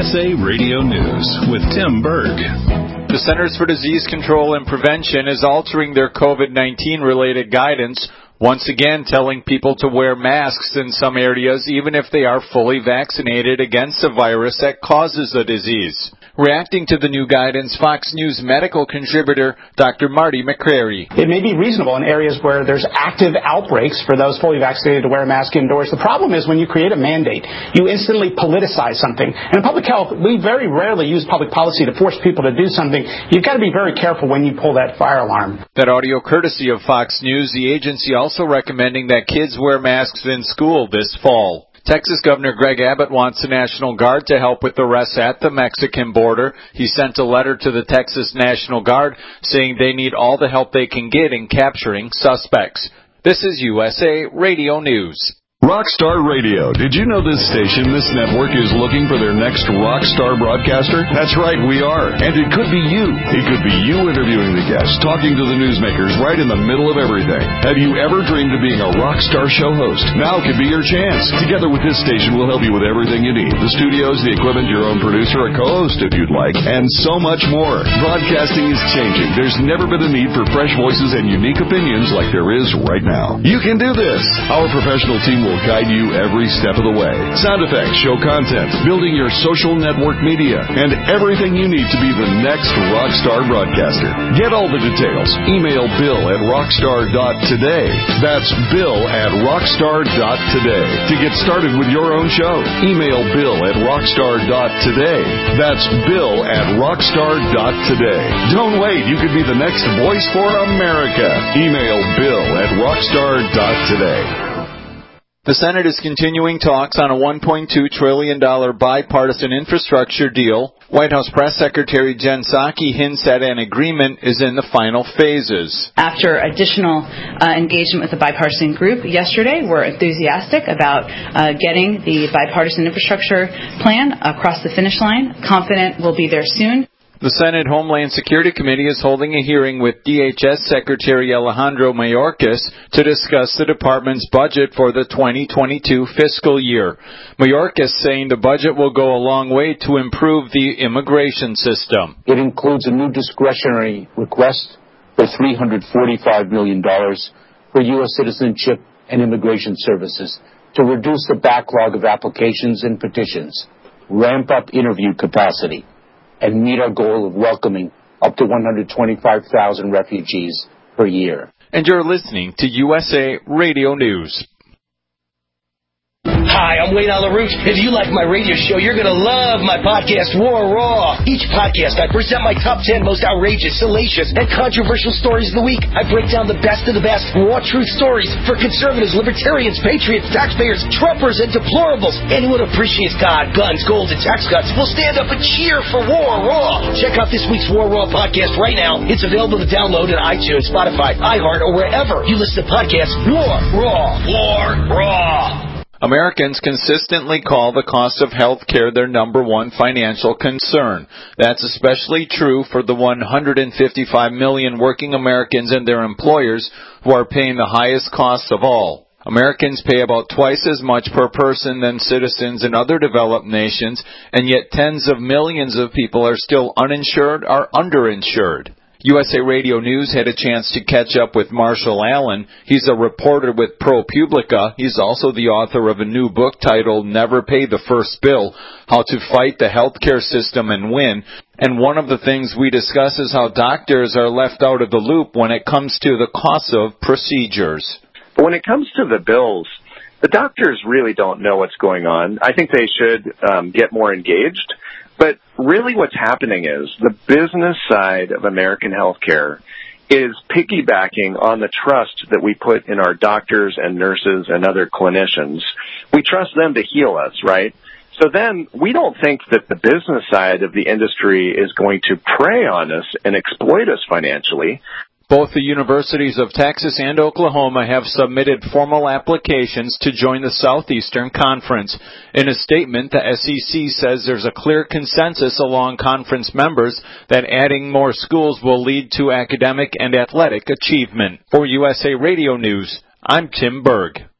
USA Radio News with Tim Berg. The Centers for Disease Control and Prevention is altering their COVID-19 related guidance, once again telling people to wear masks in some areas even if they are fully vaccinated against a virus that causes the disease. Reacting to the new guidance, Fox News medical contributor Dr. Marty McCrary. It may be reasonable in areas where there's active outbreaks for those fully vaccinated to wear a mask indoors. The problem is when you create a mandate, you instantly politicize something. And in public health, we very rarely use public policy to force people to do something. You've got to be very careful when you pull that fire alarm. That audio courtesy of Fox News. The agency also recommending that kids wear masks in school this fall. Texas Governor Greg Abbott wants the National Guard to help with arrests at the Mexican border. He sent a letter to the Texas National Guard saying they need all the help they can get in capturing suspects. This is USA Radio News. Rockstar Radio. Did you know this station, this network, is looking for their next rock star broadcaster? That's right, we are. And it could be you. It could be you interviewing the guests, talking to the newsmakers right in the middle of everything. Have you ever dreamed of being a rock star show host? Now could be your chance. Together with this station, we'll help you with everything you need. The studios, the equipment, your own producer, a co-host if you'd like, and so much more. Broadcasting is changing. There's never been a need for fresh voices and unique opinions like there is right now. You can do this. Our professional team will guide you every step of the way. Sound effects, show content, building your social network media, and everything you need to be the next rockstar broadcaster. Get all the details. Email bill@rockstar.today. That's bill@rockstar.today. To get started with your own show, email bill@rockstar.today. That's bill@rockstar.today. Don't wait. You could be the next voice for America. Email bill@rockstar.today. The Senate is continuing talks on a $1.2 trillion bipartisan infrastructure deal. White House Press Secretary Jen Psaki hints that an agreement is in the final phases. After additional engagement with the bipartisan group yesterday, we're enthusiastic about getting the bipartisan infrastructure plan across the finish line. Confident we'll be there soon. The Senate Homeland Security Committee is holding a hearing with DHS Secretary Alejandro Mayorkas to discuss the department's budget for the 2022 fiscal year. Mayorkas saying the budget will go a long way to improve the immigration system. It includes a new discretionary request for $345 million for U.S. citizenship and immigration services to reduce the backlog of applications and petitions, ramp up interview capacity, and meet our goal of welcoming up to 125,000 refugees per year. And you're listening to USA Radio News. Hi, I'm Wayne Alaroot. If you like my radio show, you're going to love my podcast, War Raw. Each podcast, I present my top 10 most outrageous, salacious, and controversial stories of the week. I break down the best of the best raw truth stories for conservatives, libertarians, patriots, taxpayers, Trumpers, and deplorables. Anyone who appreciates God, guns, gold, and tax cuts will stand up and cheer for War Raw. Check out this week's War Raw podcast right now. It's available to download on iTunes, Spotify, iHeart, or wherever you listen to podcasts. War Raw. War Raw. Americans consistently call the cost of health care their number one financial concern. That's especially true for the 155 million working Americans and their employers who are paying the highest costs of all. Americans pay about twice as much per person than citizens in other developed nations, and yet tens of millions of people are still uninsured or underinsured. USA Radio News had a chance to catch up with Marshall Allen. He's a reporter with ProPublica. He's also the author of a new book titled Never Pay the First Bill, How to Fight the Healthcare System and Win. And one of the things we discuss is how doctors are left out of the loop when it comes to the cost of procedures. But when it comes to the bills, the doctors really don't know what's going on. I think they should get more engaged. But really what's happening is the business side of American healthcare is piggybacking on the trust that we put in our doctors and nurses and other clinicians. We trust them to heal us, right? So then we don't think that the business side of the industry is going to prey on us and exploit us financially. Both the universities of Texas and Oklahoma have submitted formal applications to join the Southeastern Conference. In a statement, the SEC says there's a clear consensus along conference members that adding more schools will lead to academic and athletic achievement. For USA Radio News, I'm Tim Berg.